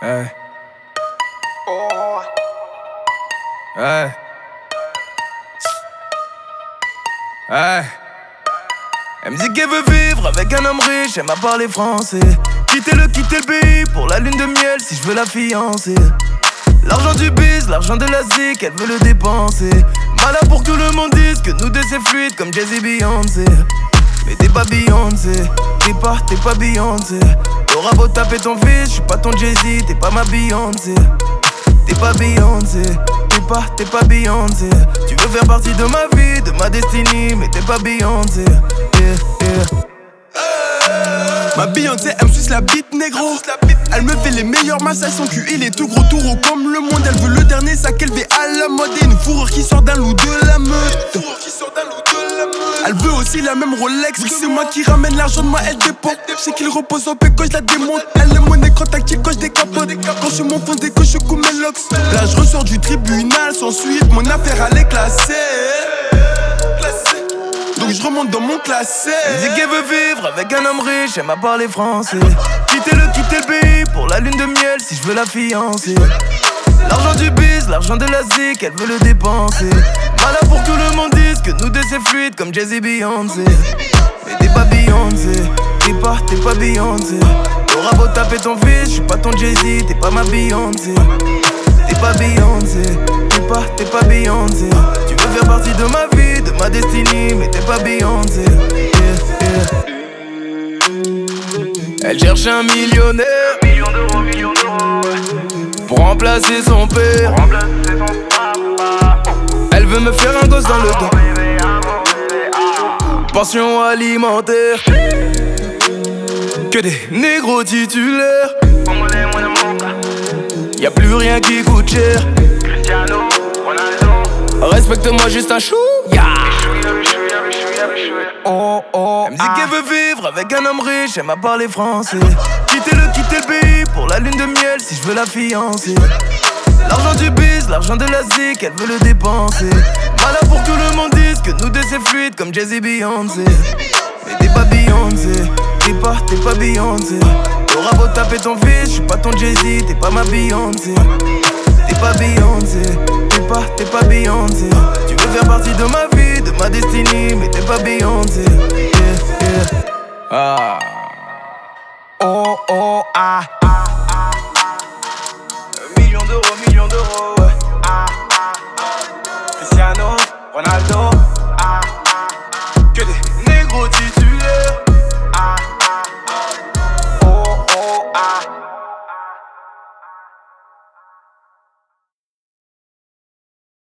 Hey. Hey. Hey. Elle me dit qu'elle veut vivre avec un homme riche, elle m'a parlé français. Quitter le pays pour la lune de miel si je veux la fiancer. L'argent du biz, l'argent de la zik, elle veut le dépenser. Malade pour que tout le monde dise que nous deux c'est fluide comme Jay-Z Beyoncé. Mais t'es pas Beyoncé, t'es pas Beyoncé. T'auras beau taper ton fils, j'suis pas ton Jay-Z, t'es pas ma Beyoncé. T'es pas Beyoncé, t'es pas Beyoncé. Tu veux faire partie de ma vie, de ma destinée, mais t'es pas Beyoncé. Ma Beyoncé, elle me suce la bite négro. Elle me fait les meilleurs massages, son cul il est tout gros comme le monde. Elle veut le dernier sac élevé à la mode et une fourrure qui sort d'un loup de la meute. Elle veut aussi la même Rolex, vu que c'est moi qui ramène l'argent de moi, elle dépense. Je sais qu'il repose en paix quand je la démonte. Elle est mon écran tactile quand je décapote. Quand je m'enfonce dès que je coupe mes locks. Là je ressors du tribunal sans suite, mon affaire elle est classée. Donc je remonte dans mon classé. Elle dit qu'elle veut vivre avec un homme riche, elle m'a parlé français. Quitter le pays pour la lune de miel si je veux la fiancer. L'argent du biz, l'argent de la zik, elle veut le dépenser. Malade pour que tout le monde dise que nous deux c'est fluide comme Jay-Z Beyoncé. Mais t'es pas Beyoncé, t'es pas Beyoncé. T'auras beau taper ton fils, j'suis pas ton Jay-Z, t'es pas ma Beyoncé. T'es pas Beyoncé, t'es pas Beyoncé. Tu veux faire partie de ma vie, de ma destinée, mais t'es pas Beyoncé. Elle cherche un millionnaire, million d'euros, pour remplacer son père. Elle veut me faire un gosse dans le dos. Pension alimentaire, que des négros titulaires. Y'a plus rien qui coûte cher. Cristiano Ronaldo. Respecte-moi juste un chou. Yeah. Oh, Elle me dit qu'elle veut vivre avec un homme riche, elle m'a parlé français. Quitter le pays pour la lune de miel si je veux la fiancer. L'argent du biz, l'argent de la zik, elle veut le dépenser. Malade pour que tout le monde dise que nous deux c'est fluide comme Jay-Z Beyoncé. Mais t'es pas Beyoncé, t'es pas Beyoncé. T'auras beau taper ton fils, j'suis pas ton Jay-Z, t'es pas ma Beyoncé. T'es pas Beyoncé, t'es pas Beyoncé. Tu veux faire partie de ma vie, de ma destinée, mais t'es pas Beyoncé. Ah.